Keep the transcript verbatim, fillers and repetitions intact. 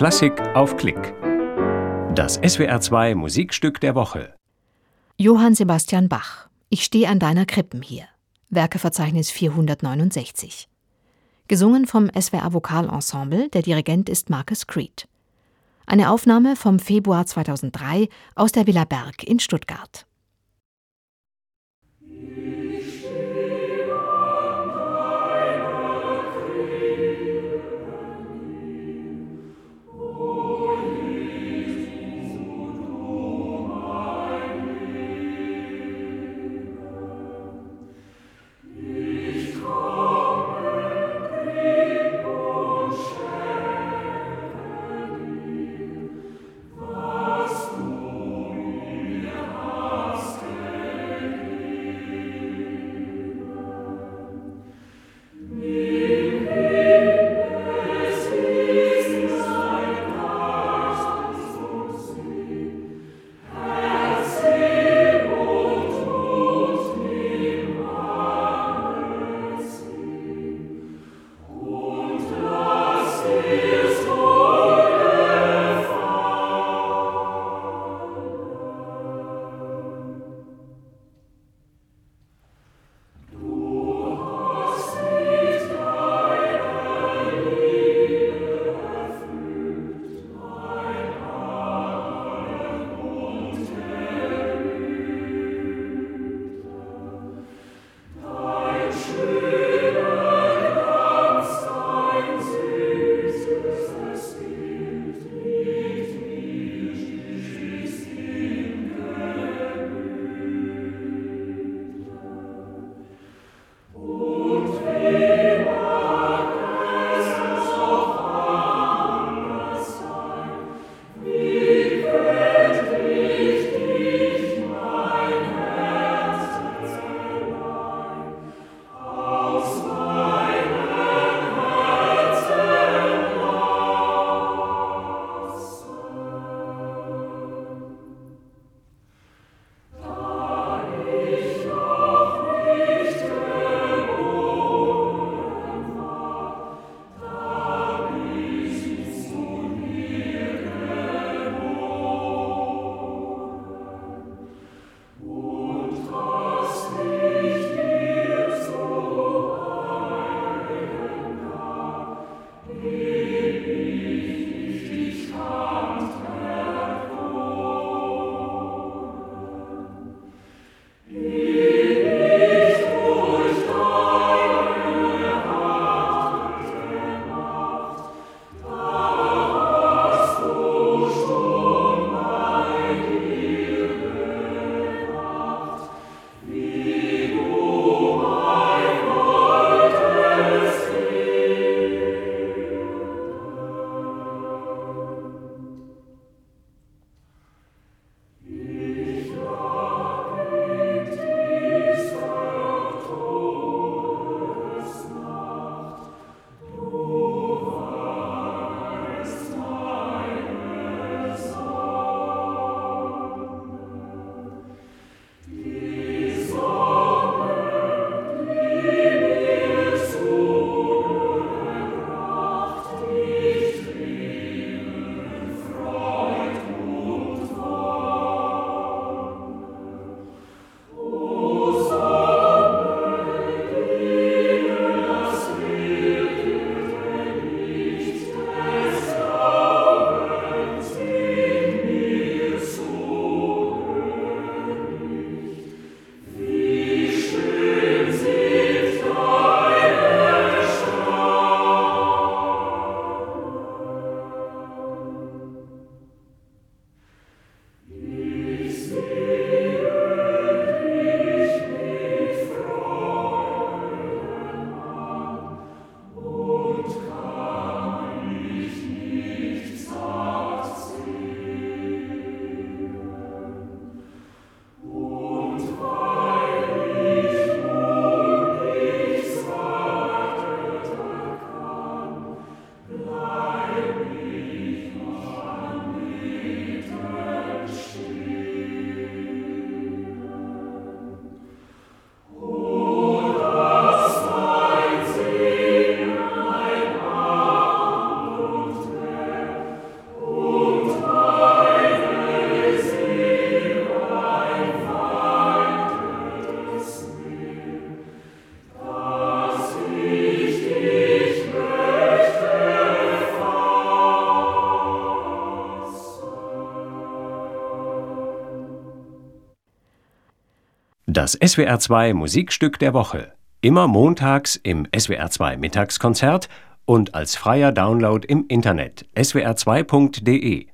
Klassik auf Klick. Das S W R zwei Musikstück der Woche. Johann Sebastian Bach. Ich steh an deiner Krippen hier. Werkeverzeichnis vierhundertneunundsechzig. Gesungen vom S W R Vokalensemble, der Dirigent ist Marcus Creed. Eine Aufnahme vom Februar zweitausenddrei aus der Villa Berg in Stuttgart. Das S W R zwei Musikstück der Woche. Immer montags im S W R zwei Mittagskonzert und als freier Download im Internet S W R zwei punkt de.